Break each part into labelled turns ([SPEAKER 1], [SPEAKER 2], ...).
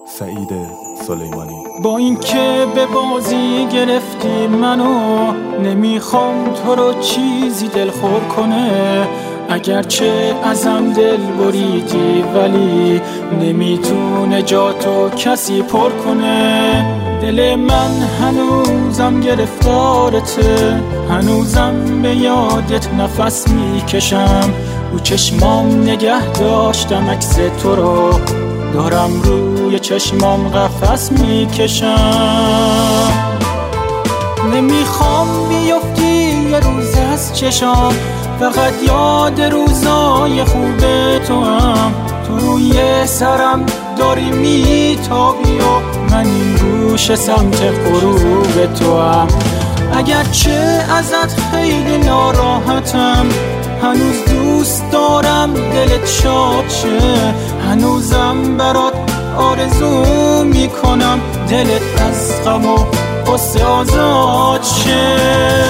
[SPEAKER 1] سعید سلیمانی.
[SPEAKER 2] با اینکه به بازی گرفتی منو، نمیخوام تو رو چیزی دلخور کنه. اگرچه ازم دل بریدی ولی نمیتونه جاتو کسی پر کنه. دل من هنوزم گرفتارته، هنوزم به یادت نفس میکشم. رو چشمام نگه داشتم عکس تو رو، دارم روی چشمام قفس میکشم. نمیخوام بیفتی یه روز از چشام، فقط یاد روزای خوب تو هم. تو روی سرم داری میتابی و من این گوش سمت غروب تو هم. اگرچه ازت خیلی ناراحتم، هنوز دوست دارم دلت شاد شه. هنوزم برات آرزو میکنم دلت از غم و غصه آزاد شه.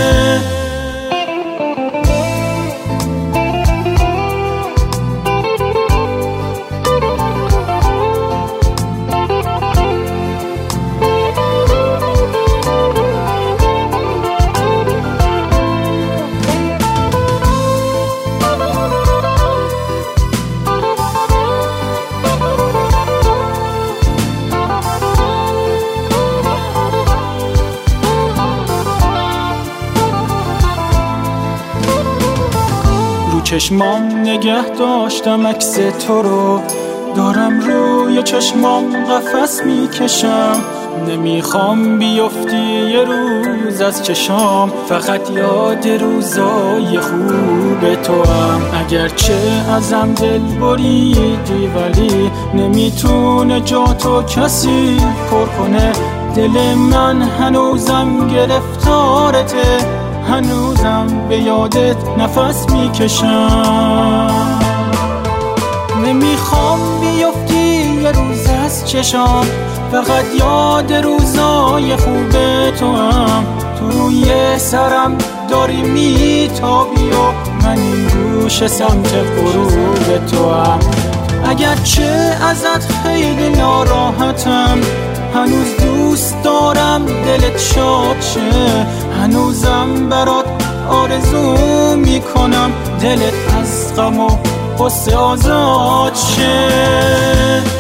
[SPEAKER 2] چشمام نگه داشتم عکس تو رو، دارم روی چشمام قفس میکشم. نمیخوام بیفتی یه روز از چشام، فقط یاد روزای خوب تو هم. اگرچه ازم دل بریدی ولی نمیتونه جاتو کسی پر کنه. دل من هنوزم گرفتارته، هنوزم به یادت نفس میکشم. نمیخوام بیفتی یه روز از چشام، فقط یاد روزای خوب تو هم. تو روی سرم داری میتابی و من این گوش سمت غروب تو هم. اگرچه ازت خیلی ناراحتم، هنوز دوست دارم دلت شاد شه. هنوزم برات آرزو میکنم دلت از غم و غصه آزاد شه.